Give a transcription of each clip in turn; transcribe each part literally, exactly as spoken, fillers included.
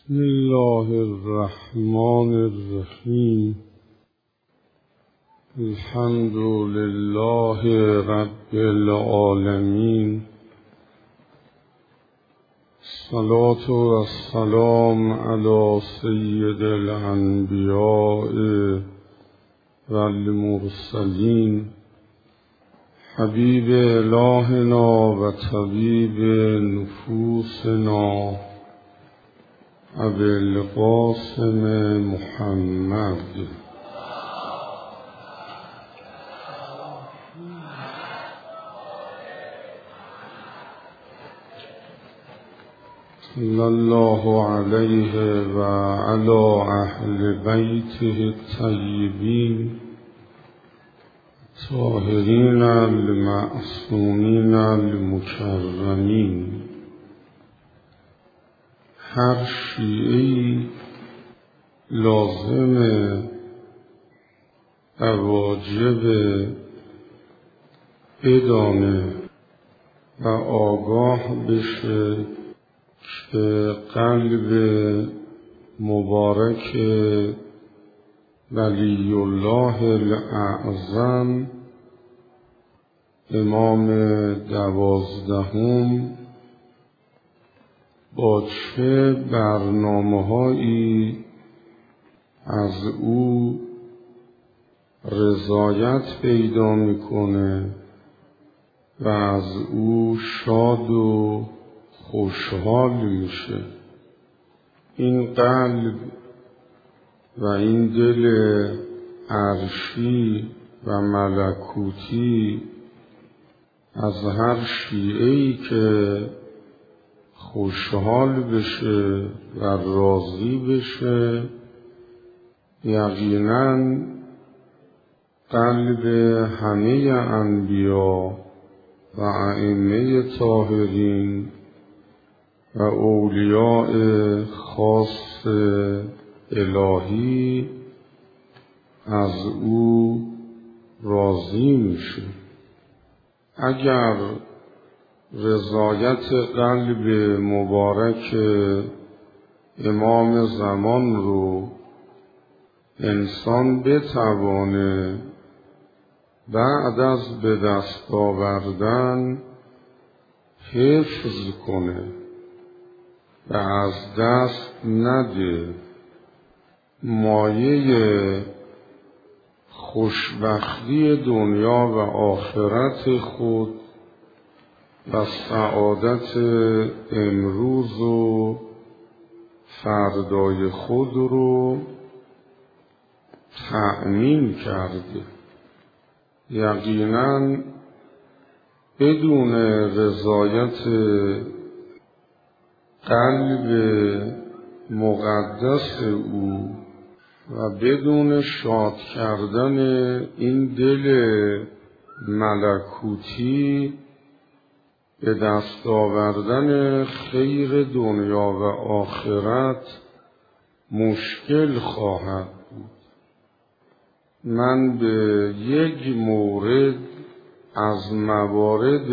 بسم الله الرحمن الرحیم. الحمد لله رب العالمین. الصلاة و السلام علی سید الانبیاء و المرسلین، حبیب الهنا و طبیب نفوسنا ابی القاسم محمد. صلی الله علیه و علی اهل بیته الطیبین الطاهرین المعصومین المکرمین. هر شیعه‌ای لازم و واجب بدانه و آگاه بشه که قلب مبارک ولی الله الاعظم امام دوازدهم با چه برنامه‌هایی از او رضایت پیدا میکنه و از او شاد و خوشحال میشه. این قلب و این دل عرشی و ملکوتی از هر شیعه‌ای که خوشحال بشه و راضی بشه، یقیناً قلب همه انبیا و ائمه طاهرین و اولیاء خاص الهی از او راضی میشه. اگر رضایت قلب مبارک امام زمان رو انسان بتوانه بعد از به دست آوردن حفظ کنه و از دست نده، مایه خوشبختی دنیا و آخرت خود و سعادت امروز و فردای خود رو تأمین کرده. یقیناً بدون رضایت قلب مقدس او و بدون شاد کردن این دل ملکوتی به دست آوردن خیر دنیا و آخرت مشکل خواهد بود. من به یک مورد از موارد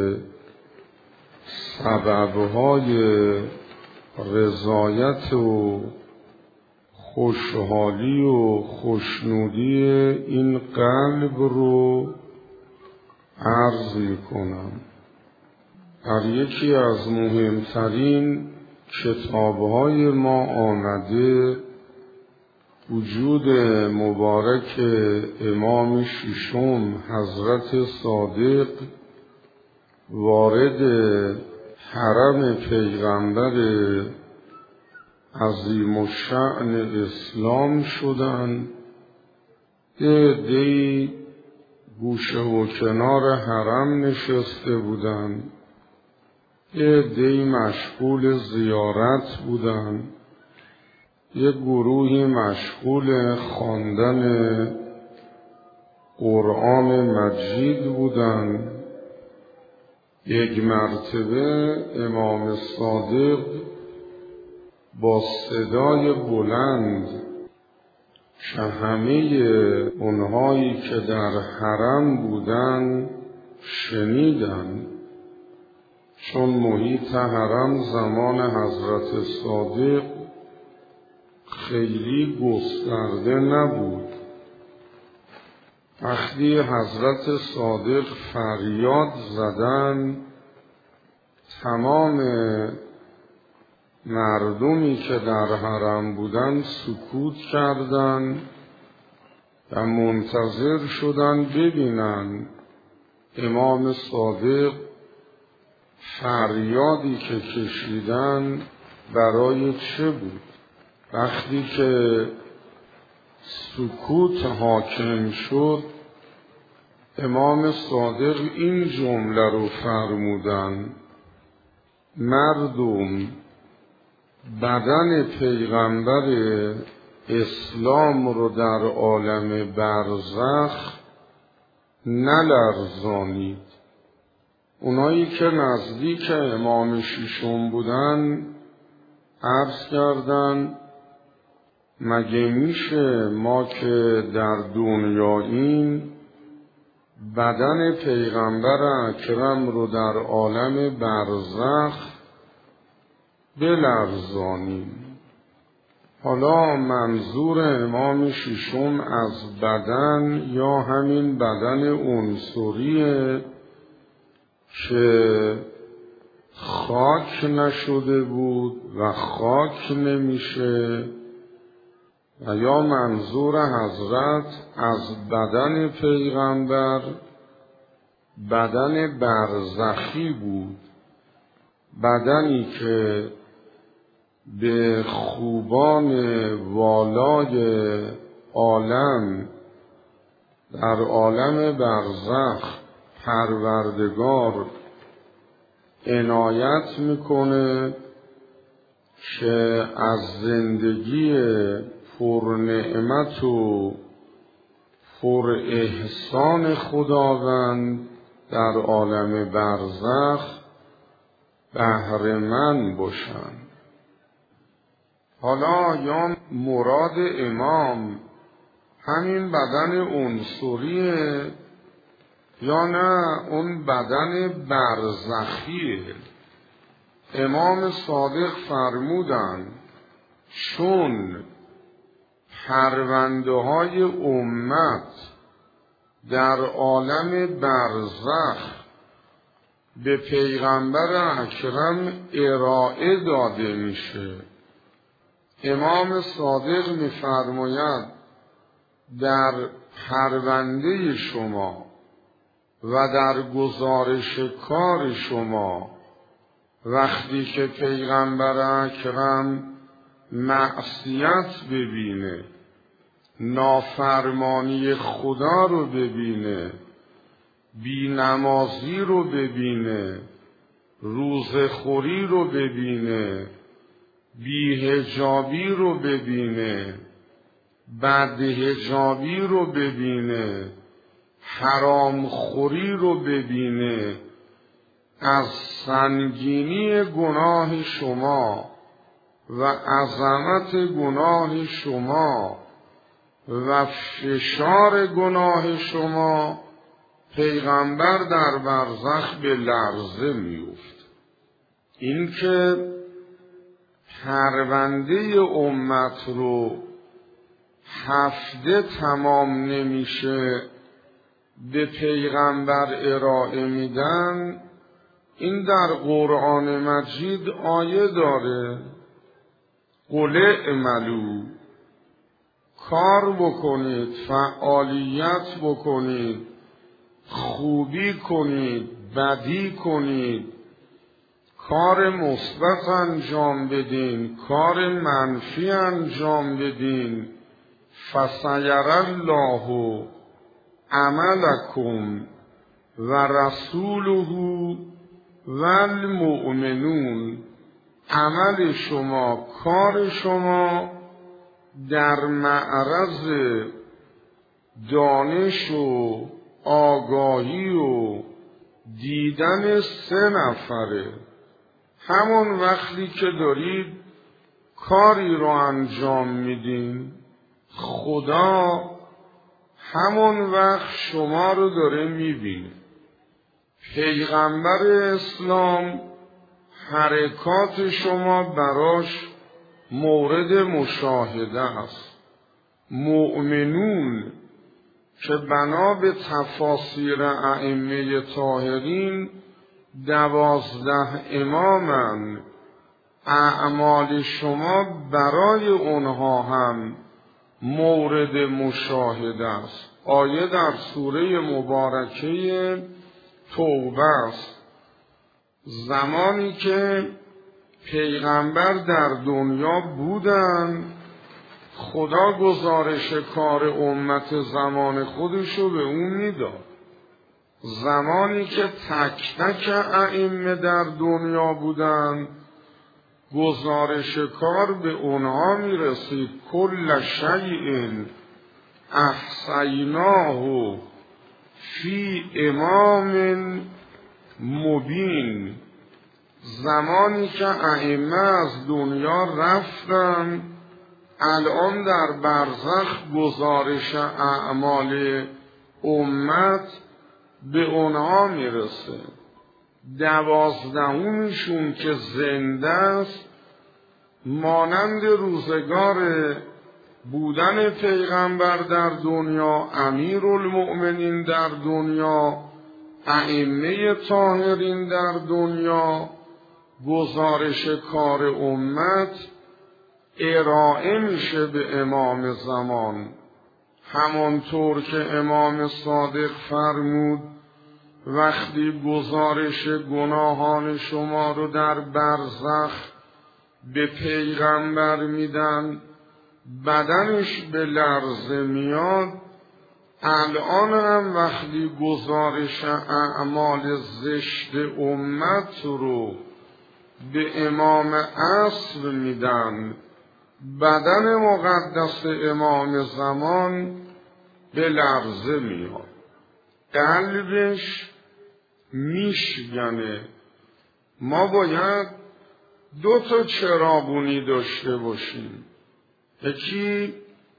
سببهای رضایت و خوشحالی و خوشنودی این قلب رو عرض میکنم. در یکی از مهمترین کتابهای ما آمده وجود مبارک امام ششم حضرت صادق وارد حرم پیغمبر عظیم الشأن اسلام شدند. یه عده‌ای گوشه و کنار حرم نشسته بودند، یه عده‌ای مشغول زیارت بودند، یه گروهی مشغول خواندن قرآن مجید بودند. یک مرتبه امام صادق با صدای بلند که همه اونهایی که در حرم بودند شنیدند، چون محیط حرم زمان حضرت صادق خیلی گسترده نبود. وقتی حضرت صادق فریاد زدن، تمام مردمی که در حرم بودن سکوت کردند و منتظر شدند ببینند امام صادق فریادی که کشیدن برای چه بود. وقتی که سکوت حاکم شد، امام صادق این جمله رو فرمودن: مردم، بدن پیغمبر اسلام رو در عالم برزخ نلرزانید. اونایی که نزدیک امام ششم بودن عرض کردن مگه میشه ما که در دنیاییم بدن پیغمبر اکرم رو در عالم برزخ بلرزانیم؟ حالا منظور امام ششم از بدن یا همین بدن عنصریه که خاک نشده بود و خاک نمیشه، و یا منظور حضرت از بدن پیغمبر بدن برزخی بود، بدنی که به خوبان والای عالم در عالم برزخ پروردگار عنایت میکنه که از زندگی پر نعمت و پر احسان خداوند در عالم برزخ بهره مند باشند. حالا یا مراد امام همین بدن عنصریه یا نه اون بدن برزخیه؟ امام صادق فرمودن چون پرونده های امت در عالم برزخ به پیغمبر اکرم ارائه داده میشه، امام صادق میفرماید در پرونده شما و در گزارش کار شما وقتی که پیغمبر اکرم معصیت ببینه، نافرمانی خدا رو ببینه، بینمازی رو ببینه، روزخوری رو ببینه، بی‌حجابی رو ببینه، بدحجابی رو ببینه، حرامخوری رو ببینه، از سنگینی گناه شما و عظمت گناه شما و فشار گناه شما پیغمبر در برزخ به لرزه میفت. این که پرونده امت رو هفته تمام نمیشه به پیغمبر ارائه میدن، این در قرآن مجید آیه داره: قل اعملوا، کار بکنید، فعالیت بکنید، خوبی کنید، بدی کنید، کار مثبت انجام بدین، کار منفی انجام بدین، فسیر الله عملکم و رسوله و المؤمنون، عمل شما، کار شما در معرض دانش و آگاهی و دیدن سه نفره. همون وقتی که دارید کاری رو انجام میدین، خدا همون وقت شما رو داره میبینه. پیغمبر اسلام حرکات شما براش مورد مشاهده است. مؤمنون که بنا به تفاسیر ائمه طاهرین دوازده امامن، اعمال شما برای اونها هم مورد مشاهده است. آیه در سوره مبارکه توبه است. زمانی که پیغمبر در دنیا بودن، خدا گزارش کار امت زمان خودشو به اون میداد. زمانی که تک تک ائمه در دنیا بودن، گزارش کار به اونها میرسید. کل شیء احصیناه فی امام مبین. زمانی که ائمه از دنیا رفتن، الان در برزخ گزارش اعمال امت به اونها میرسه. دوازدهمشون که زنده است، مانند روزگار بودن پیغمبر در دنیا، امیرالمؤمنین در دنیا، ائمه طاهرین در دنیا، گزارش کار امت ارائه میشه به امام زمان. همانطور که امام صادق فرمود وقتی گزارش گناهان شما رو در برزخ به پیغمبر میدن، بدنش به لرزه میاد. الان هم وقتی گزارش اعمال زشت امت رو به امام عصر میدن، بدن مقدس امام زمان به لرزه میاد، قلبش میشکنه. ما باید دو تا چراغونی داشته باشیم. یکی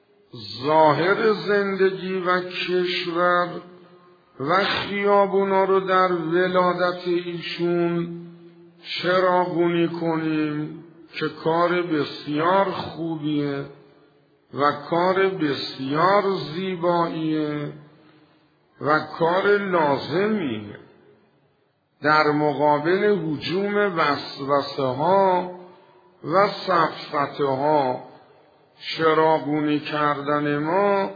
ظاهر زندگی و کشور و خیابونا رو در ولادت ایشون چراغونی کنیم که کار بسیار خوبیه و کار بسیار زیباییه و کار لازمیه. در مقابل هجوم وسوسه ها و سفسطه ها چراغونی کردن ما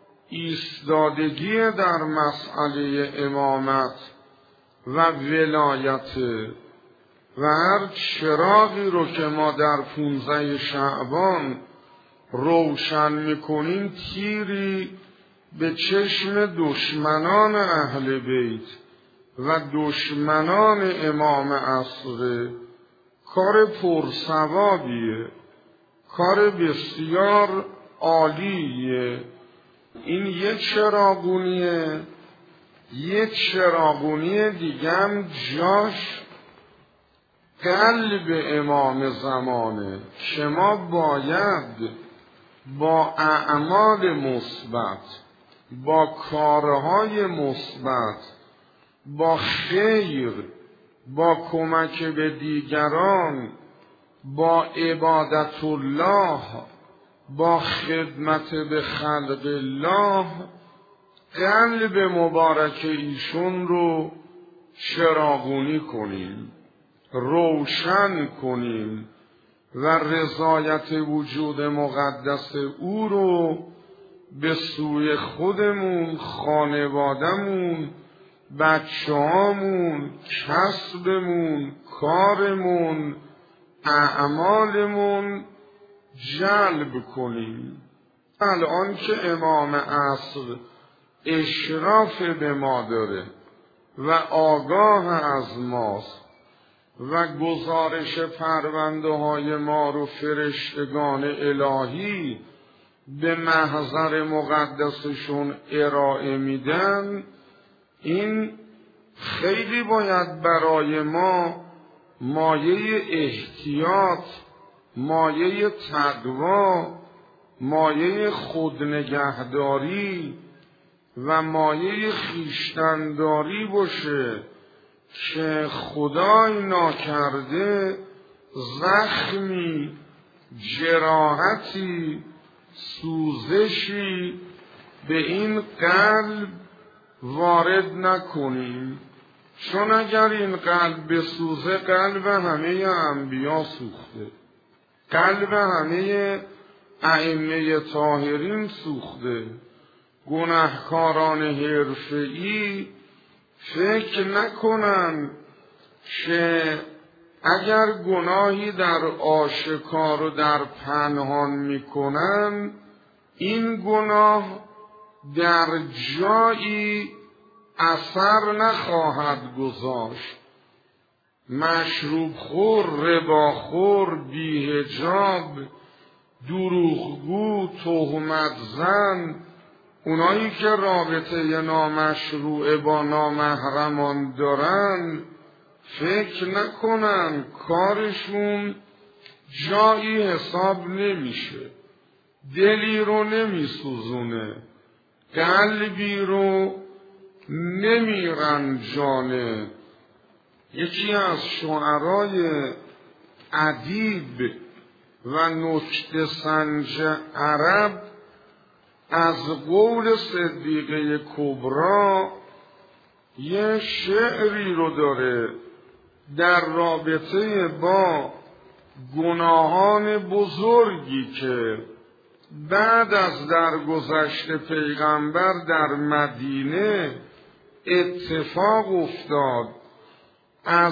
ایستادگی در مسئله امامت و ولایت و هر چراغی رو که ما در پونزده شعبان روشن میکنیم تیری به چشم دشمنان اهل بیت و دشمنان امام عصر. کار پرثوابیه، کار بسیار عالیه. این یک چراغونیه. یک چراغونی دیگه هم جاش قلب امام زمانه که ما باید با اعمال مثبت، با کارهای مثبت، با خیر، با کمک به دیگران، با عبادت الله، با خدمت به خلق الله قلب مبارک ایشون رو چراغونی کنیم، روشن کنیم و رضایت وجود مقدس او رو به سوی خودمون، خانوادمون، بچه‌هامون، کسبمون، کارمون، اعمالمون جلب کنیم. الان که امام عصر اشراف به ما داره و آگاه از ماست و گزارش پرونده های ما رو فرشتگان الهی به محضر مقدسشون ارائه میدن، این خیلی باید برای ما مایه احتیاط، مایه تقوا، مایه خودنگهداری و مایه خویشتنداری باشه که خدای ناکرده زخمی جراحتی، سوزشی به این قلب وارد نکنیم، چون اگر این قلب بسوزه قلب همه انبیا سوخته، قلب همه ائمه طاهرین سوخته. گناهکاران حرفه‌ای فکر نکنن که اگر گناهی در آشکار و در پنهان میکنن این گناه در جایی اثر نخواهد گذاشت. مشروب خور، رباخور، بی‌حجاب، دروغگو، تهمت زن، اونایی که رابطه نامشروع با نامحرمان دارن فکر نکنن کارشون جایی حساب نمیشه، دلی رو نمیسوزونه، قلبی رو نمیرنجانه. یکی از شعرای ادیب و نکته سنج عرب از قول صدیقه کبری یه شعری رو داره در رابطه با گناهان بزرگی که بعد از درگذشت پیغمبر در مدینه اتفاق افتاد. از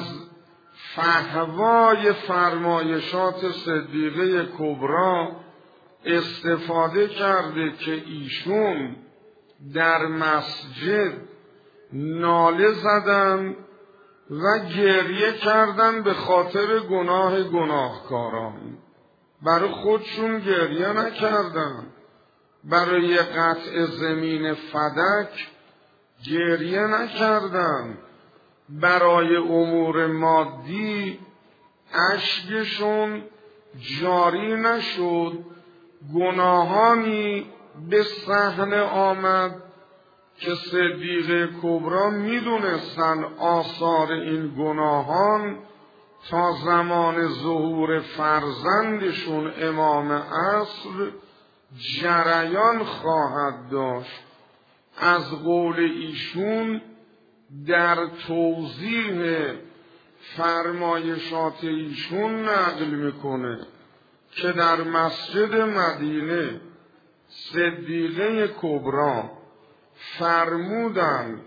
فحوای فرمایشات صدیقه کبری استفاده کرده که ایشون در مسجد ناله زدن و گریه کردن به خاطر گناه گناهکاران. برای خودشون گریه نکردن، برای قطع زمین فدک گریه نکردن، برای امور مادی اشکشون جاری نشد. گناهانی به صحنه آمد که صدیقه کبری میدونستن آثار این گناهان تا زمان ظهور فرزندشون امام عصر جریان خواهد داشت. از قول ایشون در توضیح فرمایشات ایشون نقل میکنه که در مسجد مدینه صدیقه کبری فرمودن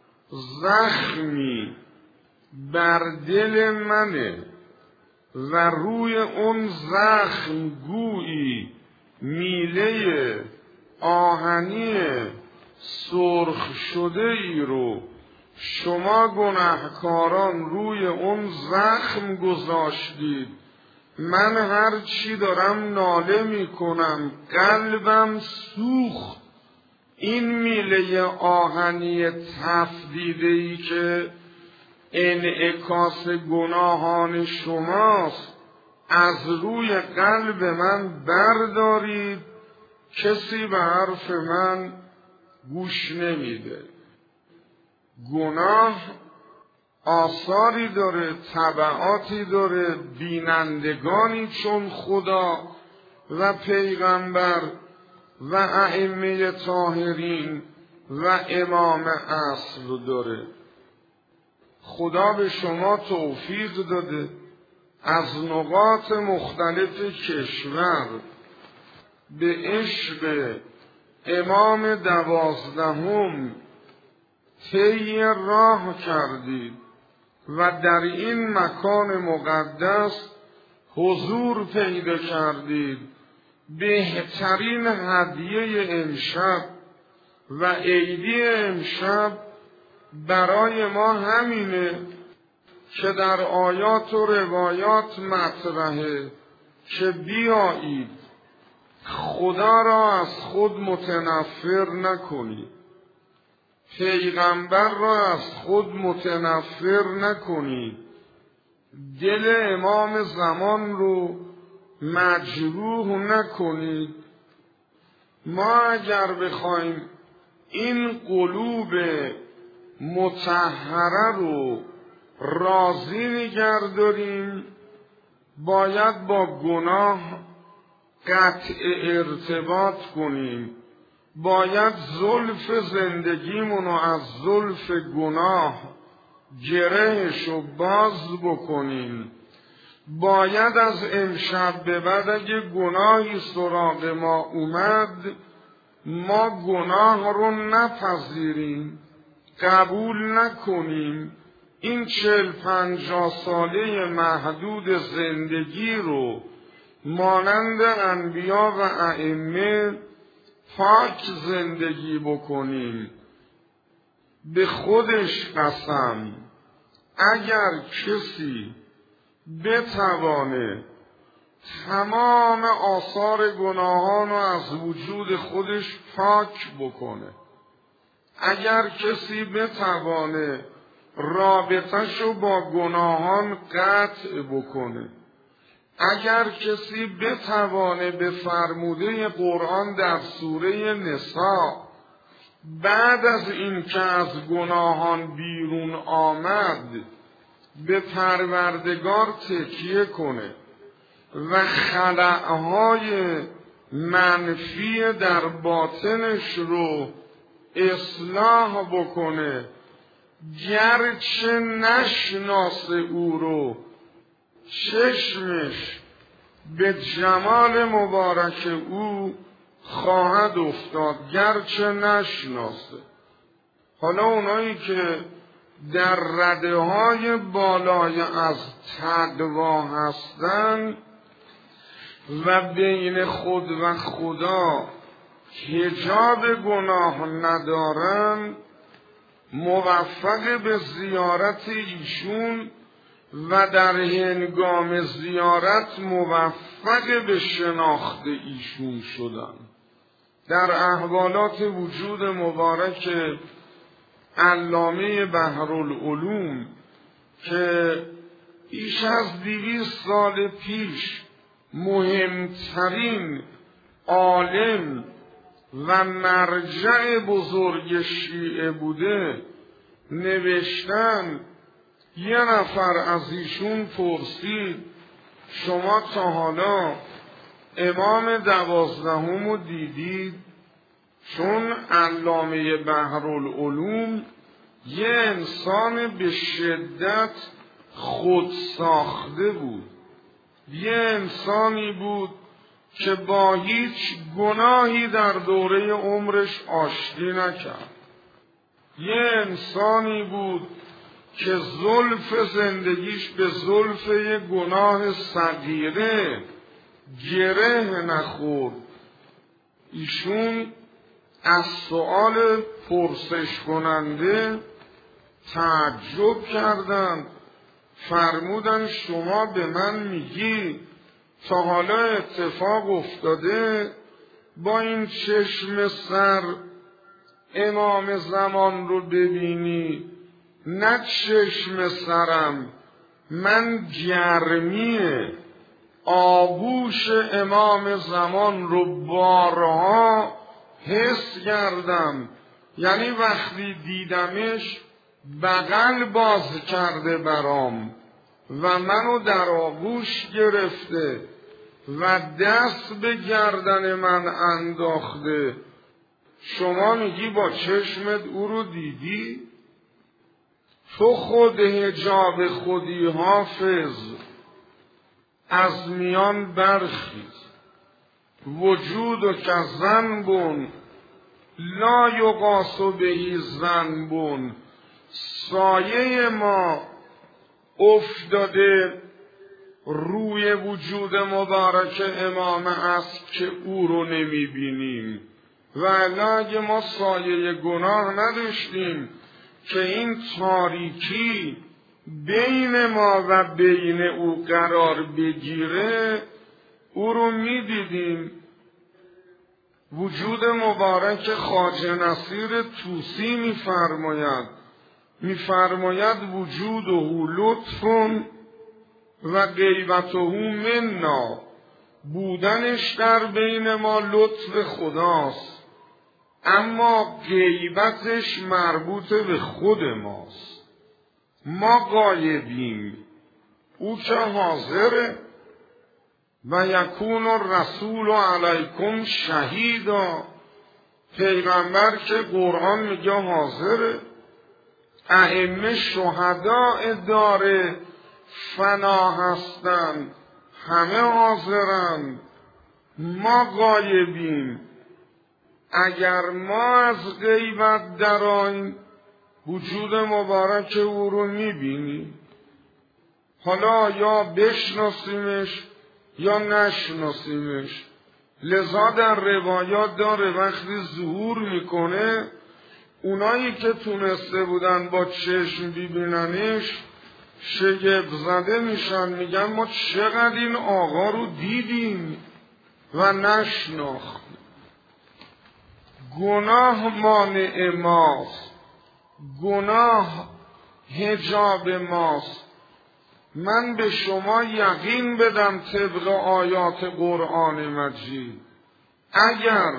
زخمی بر دل منه و روی اون زخم گویی میله آهنی سرخ شده ای رو شما گناهکاران روی اون زخم گذاشتید. من هر چی دارم ناله میکنم، قلبم سوخت. این میله آهنی تفدیده‌ای که انعکاس گناهان شماست از روی قلب من بردارید. کسی به حرف من گوش نمیده. گناه آثاری داره، تبعاتی داره. بینندگانی چون خدا و پیغمبر و ائمه طاهرین و امام عصر داره. خدا به شما توفیق داده از نقاط مختلف کشور به عشق امام دوازدهم طی راه کردید و در این مکان مقدس حضور پیدا کردید. بهترین هدیه امشب و عیدی امشب برای ما همینه که در آیات و روایات مطرحه که بیایید خدا را از خود متنفر نکنید، پیغمبر را از خود متنفر نکنید، دل امام زمان رو مجروح نکنید. ما اگر بخوایم این قلوب مطهره رو راضی نگه داریم باید با گناه قطع ارتباط کنیم، باید زلف زندگیمونو از زلف گناه گرهشو باز بکنیم. باید از امشب به بعد اگه گناهی سراغ ما اومد، ما گناه رو نپذیریم، قبول نکنیم، این چهل پنجاه ساله محدود زندگی رو مانند انبیا و ائمه پاک زندگی بکنیم. به خودش قسم اگر کسی بتوانه تمام آثار گناهان رو از وجود خودش پاک بکنه، اگر کسی بتوانه رابطه‌شو با گناهان قطع بکنه، اگر کسی بتوانه به فرموده قرآن در سوره نساء بعد از این که از گناهان بیرون آمد به پروردگار تکیه کنه و خلأهای منفی در باطنش رو اصلاح بکنه، گرچه نشناسه او رو، چشمش به جمال مبارک او خواهد افتاد گرچه نشناسه. حالا اونایی که در رده های بالای از تقوا هستن و بین خود و خدا حجاب گناه ندارن، موفق به زیارت ایشون و در هنگام زیارت موفق به شناخت ایشون شدن. در احوالات وجود مبارک علامه بحرالعلوم که بیش از دویست سال پیش مهمترین عالم و مرجع بزرگ شیعه بوده نوشتن، یه نفر از ایشون پرسید شما تا حالا امام دوازدهم رو دیدید؟ چون علامه بحرالعلوم یه انسان به شدت خود ساخته بود، یه انسانی بود که با هیچ گناهی در دوره عمرش آشتی نکرد، یه انسانی بود که زلف زندگیش به زلف یه گناه صغیره گره نخورد. ایشون از سؤال پرسش کننده تعجب کردند، فرمودن شما به من میگی تا حالا اتفاق افتاده با این چشم سر امام زمان رو ببینی؟ نه چشم سرم، من گرمی آغوش امام زمان رو بارها حس کردم، یعنی وقتی دیدمش بغل باز کرده برام و منو در آغوش گرفته و دست به گردن من انداخته. شما میگی با چشمت او رو دیدی؟ تو خود حجاب خودی حافظ، از میان برخیز. وجود و که ذنبون لا یقاس بهی ذنبون، سایه ما افتاده روی وجود مبارک امام است که او رو نمی بینیم، و اگه ما سایه گناه نداشتیم که این تاریکی بین ما و بین او قرار بگیره، او رو می دیدیم. وجود مبارک خواجه نصیر طوسی می فرماید می فرماید وجوده لطف و غیبته منا، بودنش در بین ما لطف خداست اما غیبتش مربوط به خود ماست. ما غایبیم، او که حاضره. و یکون الرسول علیکم شهیدا، پیغمبر که قرآن میگه حاضره، ائمه شهداء داره فنا هستن، همه حاضرن، ما غایبیم. اگر ما از غیبت درآییم وجود مبارک او رو میبینیم. حالا یا بشناسیمش یا نشناسیمش. لذا در روایات داره وقتی ظهور میکنه اونایی که تونسته بودن با چشم ببیننش شگفت زده میشن، میگن ما چقدر این آقا رو دیدیم و نشناختیم. گناه مانع ماست، گناه حجاب ماست. من به شما یقین بدم طبق آیات قرآن مجید، اگر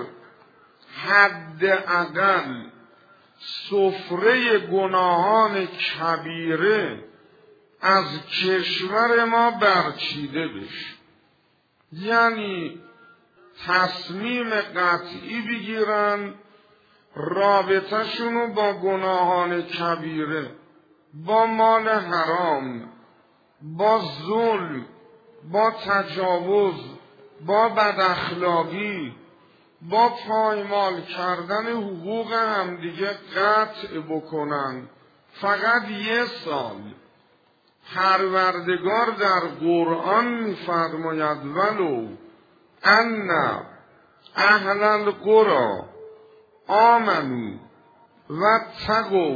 حداقل سفره گناهان کبیره از کشور ما برچیده بشه، یعنی تصمیم قطعی بگیرن رابطه‌شونو با گناهان کبیره، با مال حرام، با ظلم، با تجاوز، با بداخلاقی، با پایمال کردن حقوق همدیگه قطع بکنن. فقط یه سال پروردگار در قرآن می‌فرماید ولو ان اهل القری آمنوا واتقوا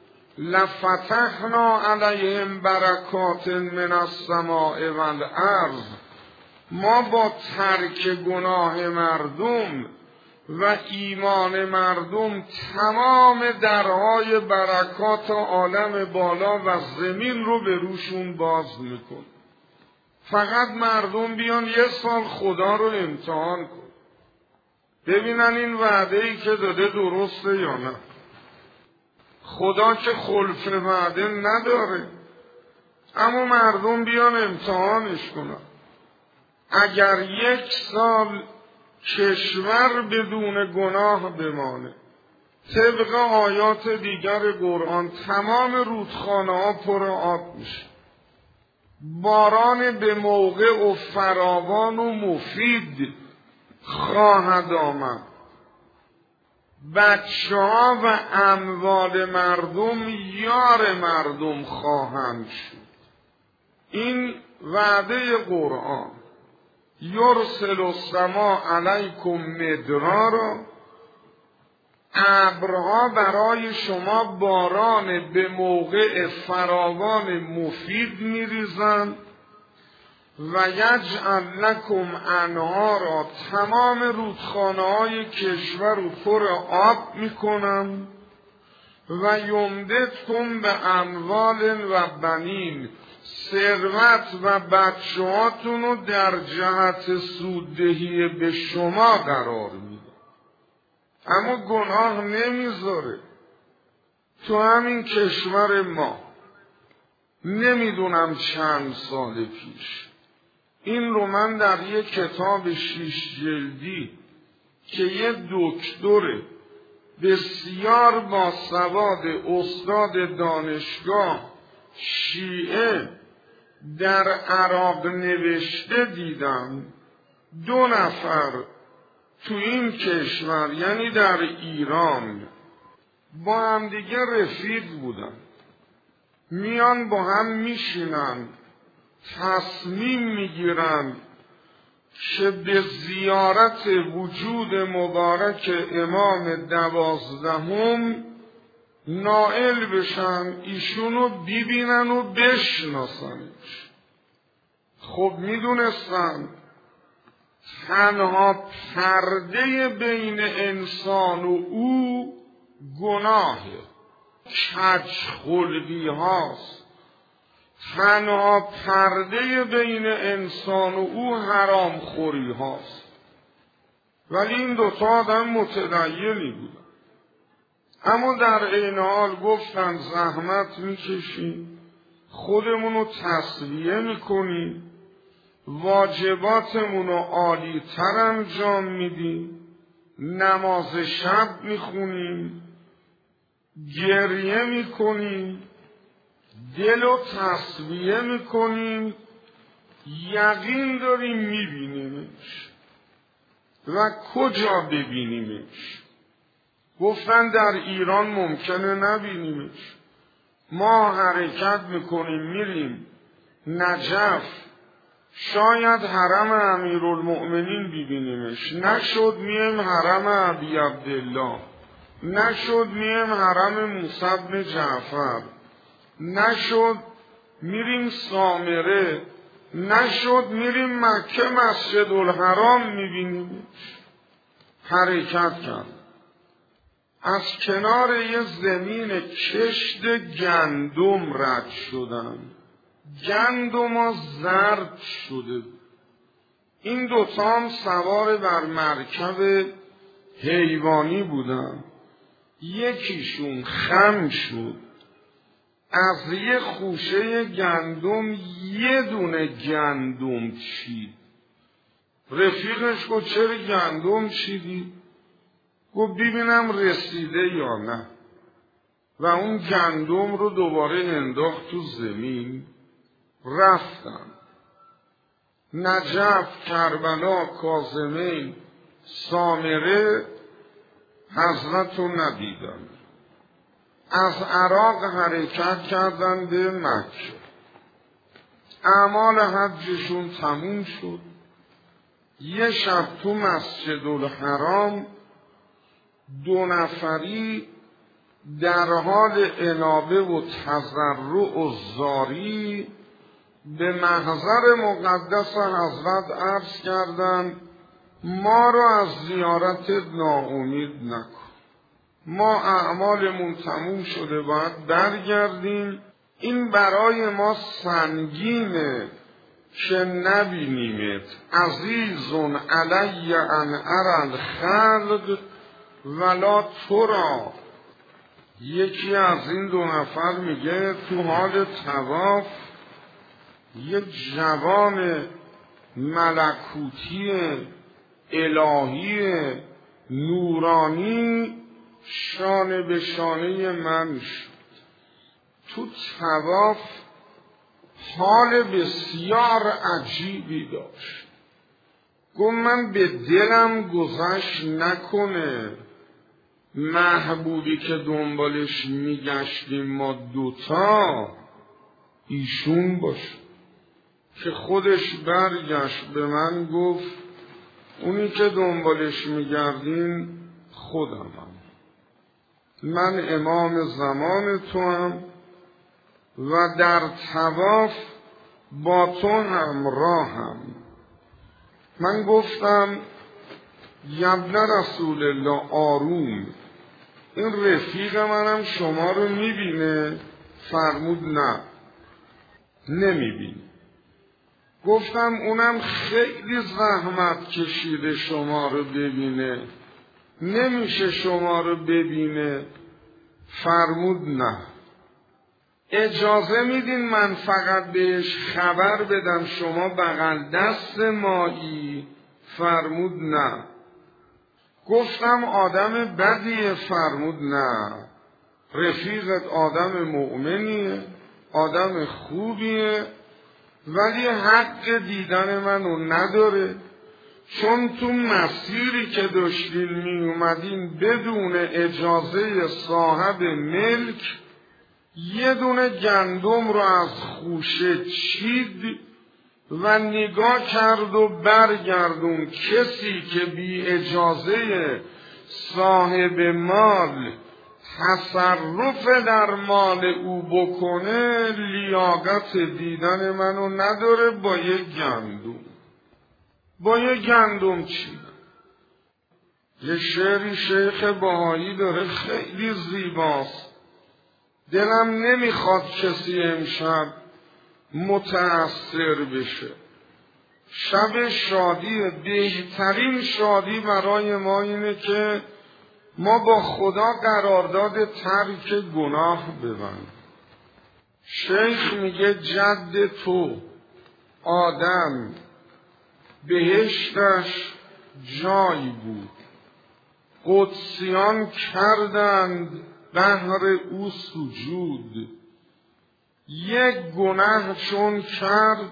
لفتحنا علیهم برکات من السماء والارض. ما با ترک گناه مردم و ایمان مردم تمام درهای برکات عالم بالا و زمین رو به روشون باز میکن. فقط مردم بیان یه سال خدا رو امتحان کن، ببینن این وعده ای که داده درسته یا نه. خدا که خلف وعده نداره، اما مردم بیان امتحانش کنن. اگر یک سال کشور بدون گناه بمانه، طبق آیات دیگر قرآن تمام رودخانه ها پر آب میشه، باران به موقع و فراوان و مفید خواهد آمد، بچه ها و اموال مردم یار مردم خواهند شد. این وعده قرآن. یرسل السماء علیکم مدرارا، ابرها برای شما باران به موقع فراوان مفید میریزند و یجعل لکم انهارا، تمام رودخانه های کشور رو پر آب میکنن و یمددکم به اموال و بنین، ثروت و بچه هاتون رو در جهت سوددهی به شما قرار میده. اما گناه نمیذاره. تو همین کشور ما نمیدونم چند سال پیش، این رو من در یک کتاب شیش جلدی که یه دکتر بسیار باسواد استاد دانشگاه شیعه در عراق نوشته دیدم. دو نفر تو این کشور یعنی در ایران با هم دیگه رفیق بودن، میان با هم میشینن تصمیم میگیرن که به زیارت وجود مبارک امام دوازدهم نائل بشن، ایشونو ببینن و بشناسنش. خب میدونستن تنها پرده بین انسان و او گناهه، کج خلقی هاست. تنها پرده بین انسان و او حرام خوری هاست. ولی این دوتا آدم متدینی بودن، اما در عین حال گفتن زحمت میکشیم، خودمونو تصفیه میکنیم واجباتمون رو عالی تر انجام میدیم، نماز شب میخونیم، گریه میکنیم، دل رو تصفیه میکنیم، یقین داریم میبینیمش. و کجا ببینیمش؟ گفتن در ایران ممکنه نبینیمش. ما حرکت میکنیم میریم نجف، شاید حرم امیرالمؤمنین ببینیمش، نشد میایم حرم ابی عبدالله، نشد میایم حرم موسی بن جعفر، نشد میریم سامره، نشد میریم مکه مسجد الحرام میبینیمش. حرکت کرد، از کنار یه زمین کشت گندم رد شدن، گندم ها زرد شده. این دوتا هم سوار بر مرکب حیوانی بودن. یکیشون خم شد، از یه خوشه گندم یه دونه گندم چید. رفیقش گفت چرا گندم چیدی؟ گفت ببینم رسیده یا نه. و اون گندم رو دوباره انداخت تو زمین. رفتن نجف، کربلا، کاظمین، سامره، حضرت رو ندیدن. از عراق حرکت کردن به مکه. اعمال حجشون تموم شد. یه شب تو مسجد الحرام دو نفری در حال انابه و تضرع و زاری به محضر مقدس حضرت عرض کردند ما را از زیارت ناامید نکن، ما اعمالمون تموم شده باید برگردیم. این برای ما سنگینه که نبینیمت. عزیزون علی ان اری الخلق ولا ترا. یکی از این دو نفر میگه تو حال طواف یک جوان ملکوتی الهی نورانی شانه به شانه من شد. تو طواف حال بسیار عجیبی داشت. گفت من به دلم گذشت نکنه محبوبی که دنبالش میگشتیم ما دوتا ایشون باشه. که خودش برگشت به من گفت اونی که دنبالش میگردین خودمم، من امام زمان تو هم و در طواف با تو همراهم. من گفتم یبن رسول الله آروم، این رفیق منم شما رو میبینه؟ فرمود نه نمیبینه. گفتم اونم خیلی زحمت کشیده شما رو ببینه، نمیشه شما رو ببینه؟ فرمود نه. اجازه میدین من فقط بهش خبر بدم شما بغل دست مایی؟ فرمود نه. گفتم آدم بدیه؟ فرمود نه. رفیقت آدم مؤمنیه، آدم خوبیه، ولی حق دیدن منو نداره، چون تو مسیری که داشتین می اومدین بدون اجازه صاحب ملک یه دونه گندم رو از خوشه چید و نگاه کرد و برگردون. کسی که بی اجازه صاحب مال تصرف در مال او بکنه لیاقت دیدن منو نداره. با یه گندم با یه گندم چیدم. یه شعری شیخ بهایی داره خیلی زیباست، دلم نمیخواد کسی امشب متأثر بشه. شب شادی، بهترین شادی برای ما اینه که ما با خدا قرارداد ترک گناه ببندیم. شیخ میگه جد تو آدم بهشتش جای بود. قدسیان کردند بهر او سجود، یک گناه چون کرد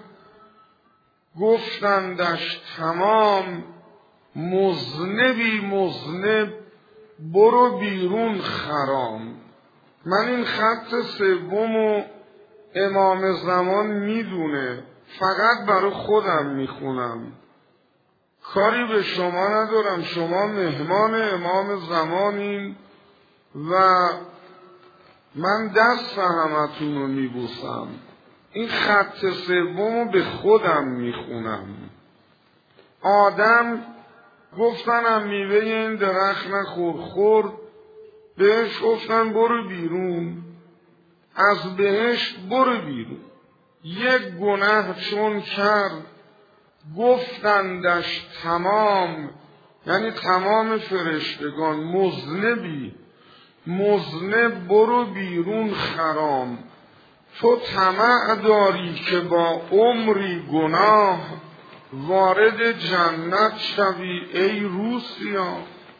گفتندش تمام، مذنبی مذنب برو بیرون خرام. من این خط سومو امام زمان میدونه، فقط برای خودم میخونم، کاری به شما ندارم. شما مهمان امام زمانین و من دست همتون رو میبوسم. این خط سومو به خودم میخونم. آدم گفتنم میوه این درخت نخور، خورد، بهش گفتن برو بیرون، از بهشت برو بیرون. یک گناه چون کرد گفتندش تمام، یعنی تمام فرشتگان، مذنبی مذنب برو بیرون خرام. تو طمع داری که با عمری گناه وارد جنت شوی ای روسیا.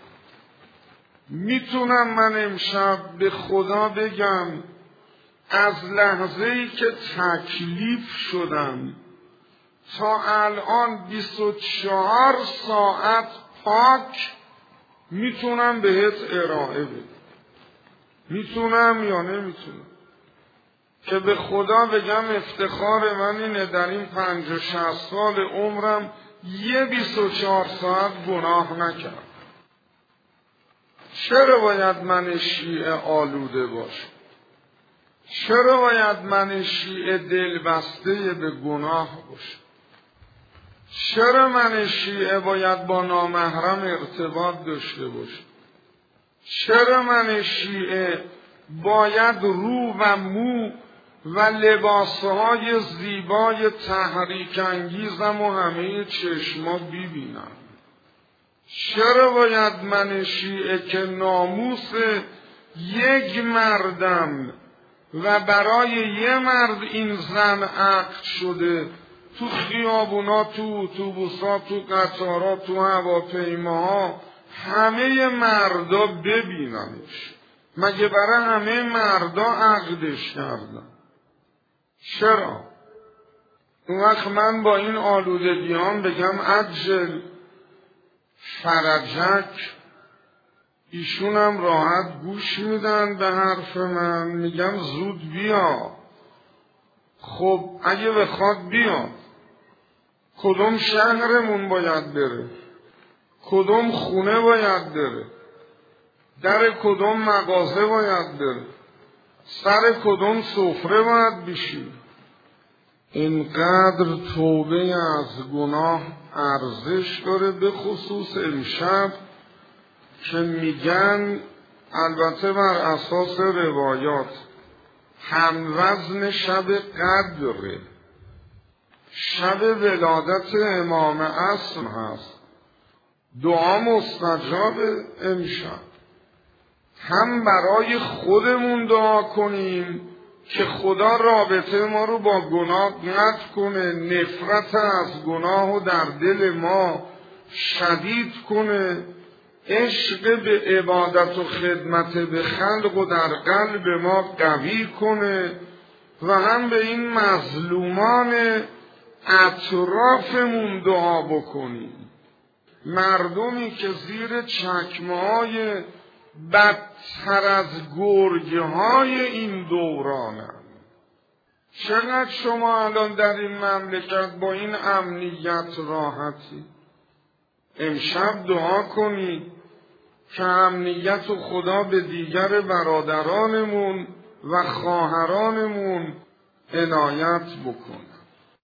میتونم من امشب به خدا بگم از لحظه‌ای که تکلیف شدم تا الان بیست و چهار ساعت پاک میتونم بهت ارائه بدم. میتونم یا نمیتونم؟ که به خدا بگم افتخار من اینه در این پنج و شصت سال عمرم یه بیست و چهار ساعت گناه نکرد. چرا باید من شیعه آلوده باشم؟ چرا باید من شیعه دل بسته به گناه باشم؟ چرا من شیعه باید با نامحرم ارتباط داشته باشم؟ چرا من شیعه باید رو و مو و لباسهای زیبای تحریک انگیزم و همه چشما ببینم؟ چرا باید من شیعه که ناموس یک مردم و برای یه مرد این زن عقد شده تو خیابونا، تو اتوبوسا، تو قطارا، تو هواپیماها همه مردا ببیننش؟ مگه برای همه مردا عقدش کردن؟ چرا؟ اون وقت من با این آلودگیان بگم عجل فرجک، ایشونم راحت گوش میدن به حرف من، میگم زود بیا. خب اگه بخواد بیاد، کدوم شهرمون باید بره؟ کدوم خونه باید بره؟ در کدوم مغازه باید بره؟ سر کدوم سفره باید بشی؟ اینقدر توبه از گناه ارزش داره، به خصوص امشب که میگن، البته بر اساس روایات، هموزن شب قدره، شب ولادت امام عصر هست. دعا مستجاب امشب. هم برای خودمون دعا کنیم که خدا رابطه ما رو با گناه قطع کنه، نفرت از گناه رو در دل ما شدید کنه، عشق به عبادت و خدمت به خلق و در قلب ما قوی کنه، و هم به این مظلومان اطرافمون دعا بکنیم. مردمی که زیر چکمه‌های بدتر از گرگ‌های این دورانن. چقدر شما الان در این مملکت با این امنیت راحتی؟ امشب دعا کنید که امنیت و خدا به دیگر برادرانمون و خواهرانمون عنایت بکن.